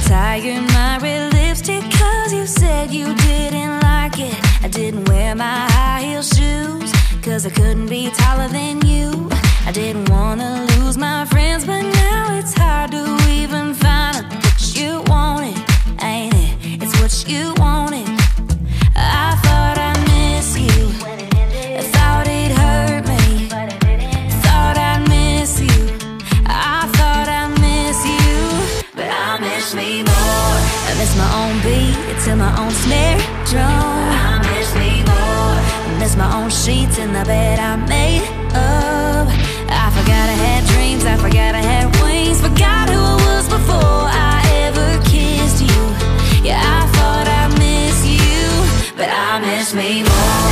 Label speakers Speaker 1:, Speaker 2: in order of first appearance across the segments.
Speaker 1: retired my red lipstick 'cause you said you didn't like it. I didn't wear my high heel shoes 'cause I couldn't be taller than you. I didn't wanna lose my friends, but now it's hard to even find out what you wanted, ain't it? It's what you wanted. I thought I'd miss you, I thought it hurt me, thought I'd miss you, I thought I'd miss you, but I miss me more. I miss my own beat to my own snare drum. I miss me more. I miss my own sheets in the bed I made up. I forgot I had dreams, I forgot I had wings, forgot who I was before I ever kissed you. Yeah, I thought I'd miss you, but I miss me more.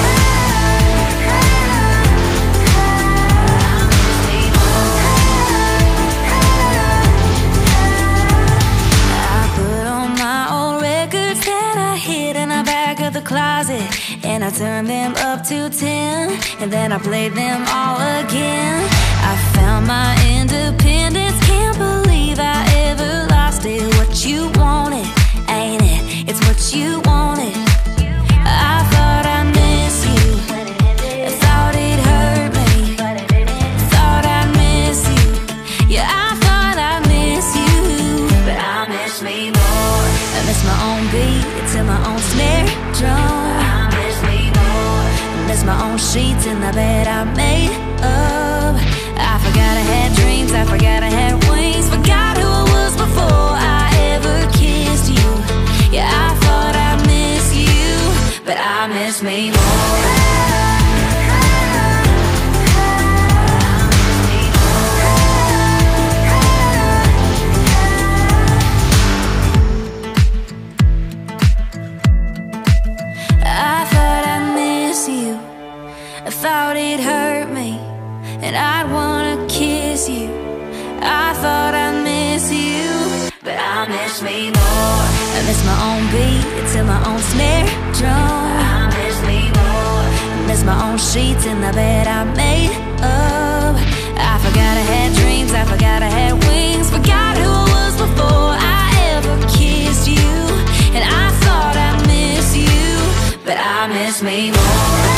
Speaker 1: Closet, and I turned them up to 10, and then I played them all again. I found my independence, can't believe I ever lost it. What you wanted, ain't it? It's what you wanted. I thought I'd miss you, I thought it hurt me, thought I'd miss you. Yeah, I thought I'd miss you, but I miss me more. I miss my own beat to my own snare drum. I miss me more. I miss my own sheets in the bed I made up. I forgot I had dreams, I forgot I had wings, forgot who I was before I ever kissed you. Yeah, I thought I'd miss you, but I miss me more. I thought it hurt me, and I'd wanna kiss you. I thought I'd miss you, but I miss me more. I miss my own beat to my own snare drum. I miss me more. I miss my own sheets in the bed I made up. I forgot I had dreams, I forgot I had wings, forgot who I was before I ever kissed you. And I thought I'd miss you, but I miss me more.